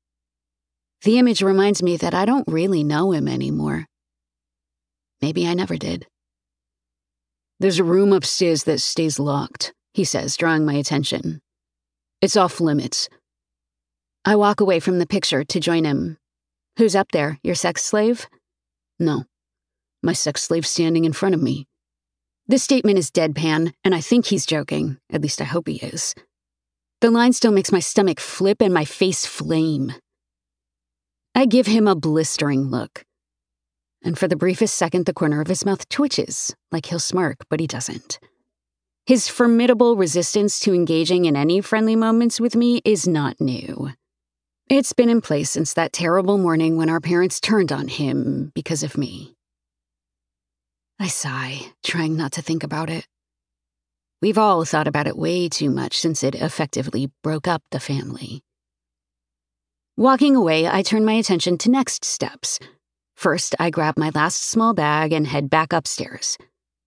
Speaker 3: The image reminds me that I don't really know him anymore. Maybe I never did. "There's a room upstairs that stays locked," he says, drawing my attention. "It's off limits." I walk away from the picture to join him. "Who's up there? Your sex slave?" "No. My sex slave standing in front of me." This statement is deadpan, and I think he's joking. At least I hope he is. The line still makes my stomach flip and my face flame. I give him a blistering look. And for the briefest second, the corner of his mouth twitches, like he'll smirk, but he doesn't. His formidable resistance to engaging in any friendly moments with me is not new. It's been in place since that terrible morning when our parents turned on him because of me. I sigh, trying not to think about it. We've all thought about it way too much since it effectively broke up the family. Walking away, I turn my attention to next steps. First, I grab my last small bag and head back upstairs.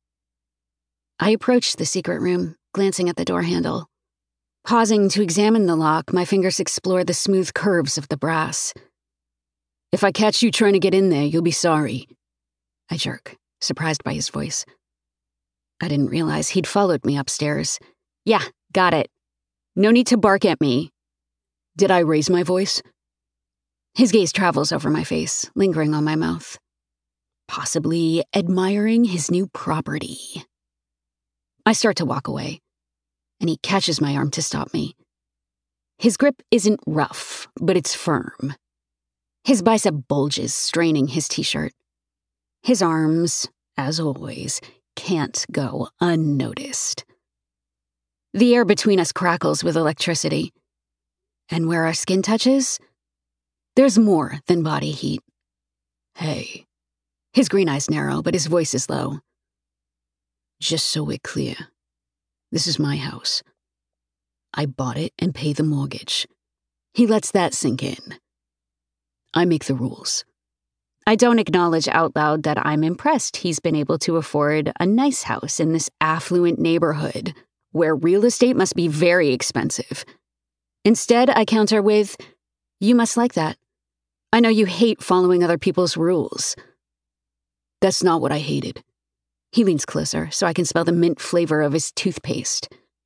Speaker 3: I approach the secret room, glancing at the door handle. Pausing to examine the lock, my fingers explore the smooth curves of the brass. "If I catch you trying to get in there, you'll be sorry." I jerk, surprised by his voice. I didn't realize he'd followed me upstairs. "Yeah, got it. No need to bark at me." Did I raise my voice? His gaze travels over my face, lingering on my mouth. Possibly admiring his new property. I start to walk away, and he catches my arm to stop me. His grip isn't rough, but it's firm. His bicep bulges, straining his t-shirt. His arms, as always, can't go unnoticed. The air between us crackles with electricity. And where our skin touches, there's more than body heat. "Hey." His green eyes narrow, but his voice is low. "Just so we're clear, this is my house. I bought it and pay the mortgage." He lets that sink in. "I make the rules." I don't acknowledge out loud that I'm impressed he's been able to afford a nice house in this affluent neighborhood, where real estate must be very expensive. Instead, I counter with, "You must like that. I know you hate following other people's rules." "That's not what I hated." He leans closer so I can smell the mint flavor of his toothpaste.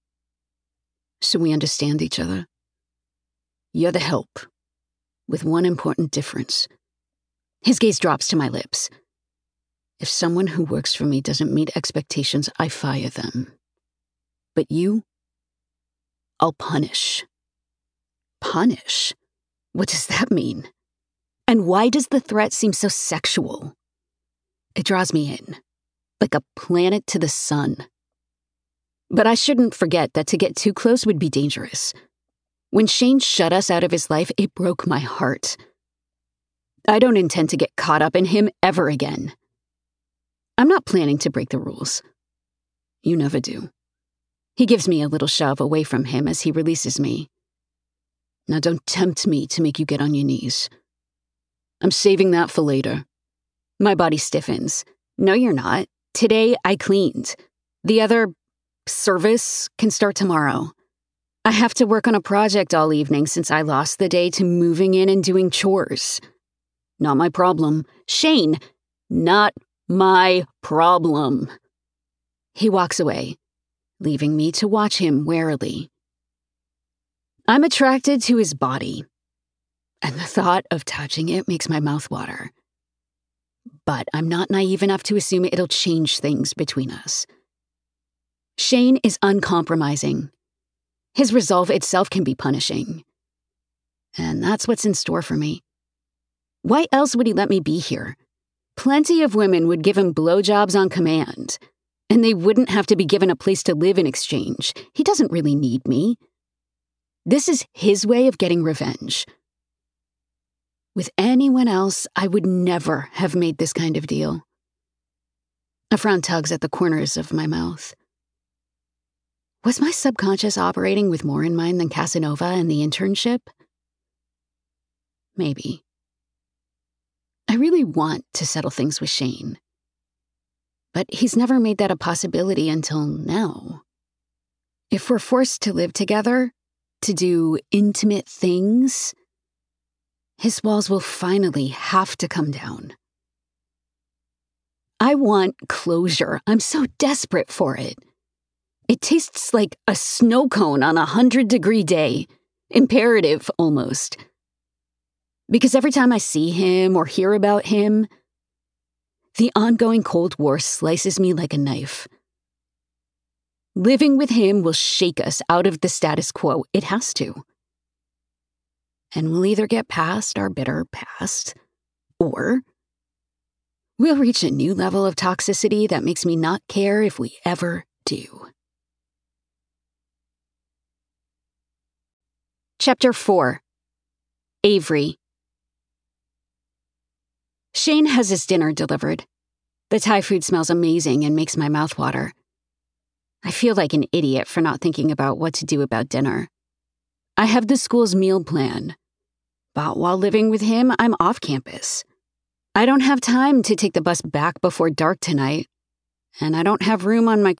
Speaker 3: "So we understand each other? You're the help, with one important difference." His gaze drops to my lips. "If someone who works for me doesn't meet expectations, I fire them. But you, I'll punish." Punish? What does that mean? And why does the threat seem so sexual? It draws me in, like a planet to the sun. But I shouldn't forget that to get too close would be dangerous. When Shane shut us out of his life, it broke my heart. I don't intend to get caught up in him ever again. I'm not planning to break the rules. You never do. He gives me a little shove away from him as he releases me. Now don't tempt me to make you get on your knees. I'm saving that for later. My body stiffens. No, you're not. Today I cleaned. The other service can start tomorrow. I have to work on a project all evening since I lost the day to moving in and doing chores. Not my problem. Shane, not my problem. He walks away, leaving me to watch him warily. I'm attracted to his body, and the thought of touching it makes my mouth water. But I'm not naive enough to assume it'll change things between us. Shane is uncompromising. His resolve itself can be punishing. And that's what's in store for me. Why else would he let me be here? Plenty of women would give him blowjobs on command, and they wouldn't have to be given a place to live in exchange. He doesn't really need me. This is his way of getting revenge. With anyone else, I would never have made this kind of deal. A frown tugs at the corners of my mouth. Was my subconscious operating with more in mind than Casanova and the internship? Maybe. I really want to settle things with Shane. But he's never made that a possibility until now. If we're forced to live together, to do intimate things, his walls will finally have to come down. I want closure. I'm so desperate for it. It tastes like a snow cone on a hundred-degree day. Imperative, almost. Because every time I see him or hear about him, the ongoing Cold War slices me like a knife. Living with him will shake us out of the status quo. It has to. And we'll either get past our bitter past, or we'll reach a new level of toxicity that makes me not care if we ever do. Chapter four. Avery. Shane has his dinner delivered. The Thai food smells amazing and makes my mouth water. I feel like an idiot for not thinking about what to do about dinner. I have the school's meal plan. But while living with him, I'm off campus. I don't have time to take the bus back before dark tonight, and I don't have room on my